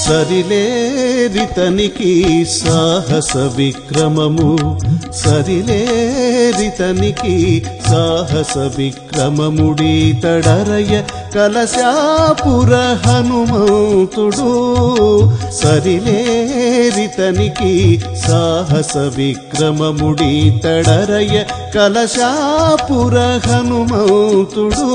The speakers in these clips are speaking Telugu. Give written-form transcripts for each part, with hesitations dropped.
సరిలేరితనికి సాహస విక్రమము సరిలేరితనికి సాహస విక్రమముడీతడరయ కలశాపుర హనుమంతుడు సరిలేరితనికి సాహస విక్రమముడీతడరయ కలశాపుర హనుమంతుడు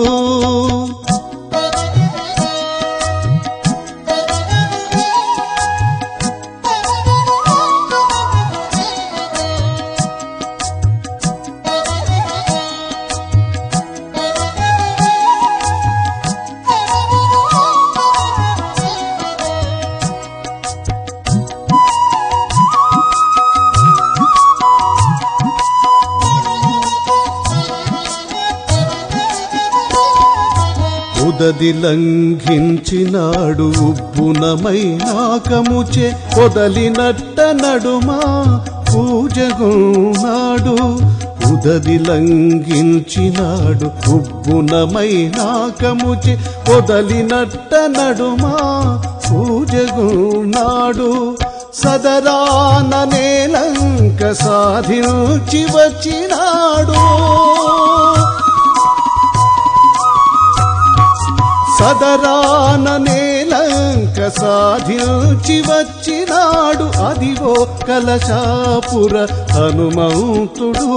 ఉదది లంఘించినాడు ఉబ్బునమైనాకముచే పొదలినట్ట నడుమా పూజగున్నాడు ఉదది లంఘించినాడు ఉబ్బునమైనాకముచే పొదలినట్ట నడుమా పూజగున్నాడు సదరాన నేలంక సాధించి వచ్చినాడు సదరాన నేలంక సాధించి వచ్చినాడు అదివో కలశాపుర హనుమంతుడు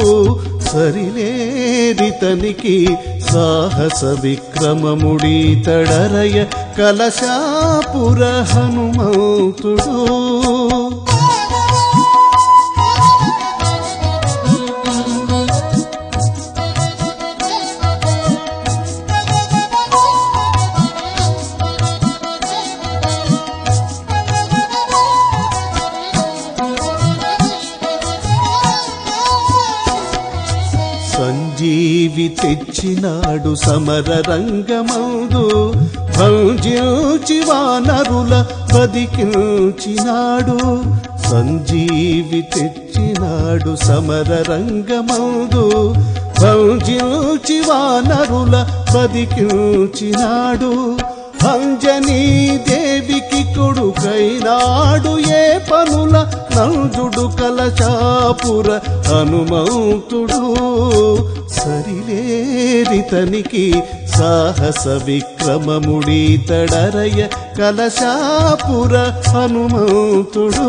సరిలేరితనికి సాహస విక్రమముడీతడరయ కలశాపుర హనుమంతుడు సంజీవి తెచ్చినాడు సమర రంగమందు భంజించి వానరుల బదికించినాడు సంజీవి తెచ్చినాడు సమర రంగమందు భంజించి వానరుల బదికించినాడు అంజనీ దేవికి కొడుకైనాడు ఏ పనుల నంజుడు కలశాపుర హనుమంతుడు సరిలేరితనికి సాహస విక్రమముడీతడరయ కలశాపుర హనుమంతుడు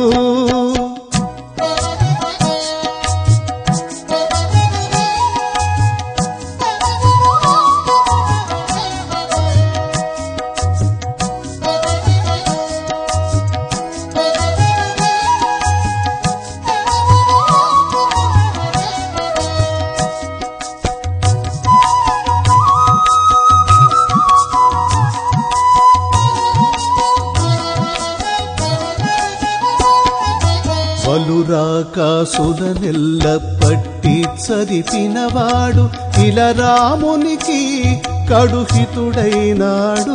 బలురాకాసులనెల్ల పట్టి చరిపినవాడు ఇలా రామునికి కడుహితుడైనాడు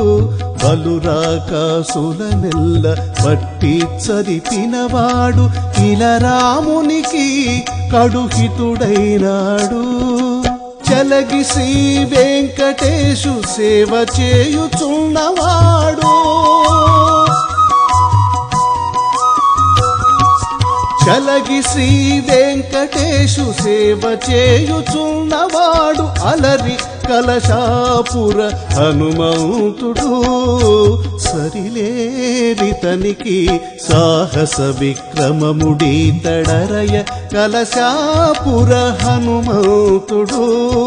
బలురాకాసులనెల్ల పట్టి చరిపినవాడు ఇలా రామునికి కడుహితుడైనాడు చలగి శ్రీ వెంకటేశు సేవ చేయుచున్నవాడు చలగి శ్రీ వెంకటేశు సేవ చేయుచున్నవాడు అలరి కలశాపుర హనుమంతుడు సరిలేరితనికి సాహస విక్రమముడీతడరయ కలశాపుర హనుమంతుడు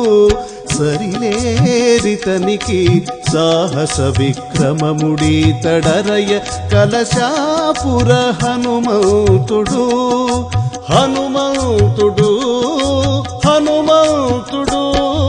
సరిలేరితనికి సాహస విక్రమముడీతడరయ కలశాపుర హనుమంతుడు హనుమంతుడు హనుమంతుడు